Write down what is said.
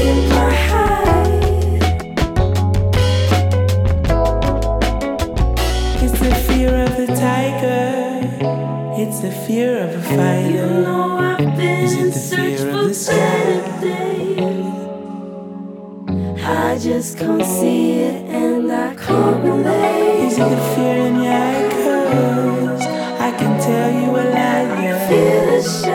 It's the fear of the tiger. It's the fear of a fighter. You know I've been Is it in the search fear of for the sky? better days. I just can't see it and I can't relate. Is it the fear in your eye? 'Cause I can tell you a lie, yeah. Feel the shame.